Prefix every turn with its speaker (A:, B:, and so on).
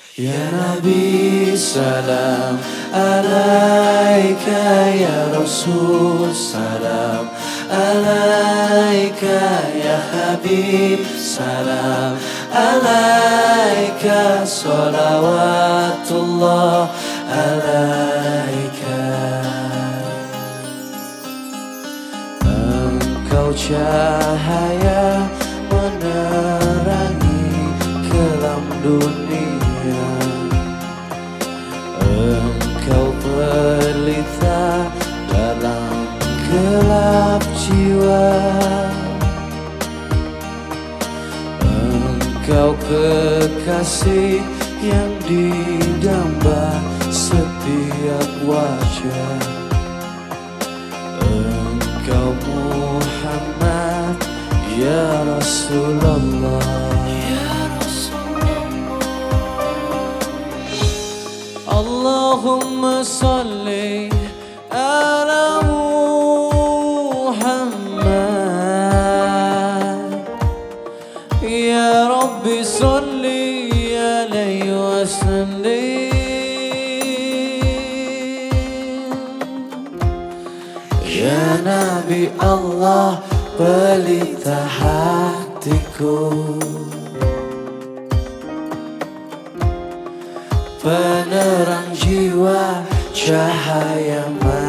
A: Ya Nabi salam alaika, ya Rasul salam alaika, ya Habib salam alaika, salawatullah alaika. Engkau cahaya menerangi kelam dunia, engkau pelita dalam gelap jiwa, engkau kekasih yang didamba setiap wajah, engkau Muhammad ya Rasulullah. Allahumma salli ala Muhammad, ya Rabbi salli alaihi wa sallim. Ya Nabi Allah pelita hatiku, penerang jiwa, cahaya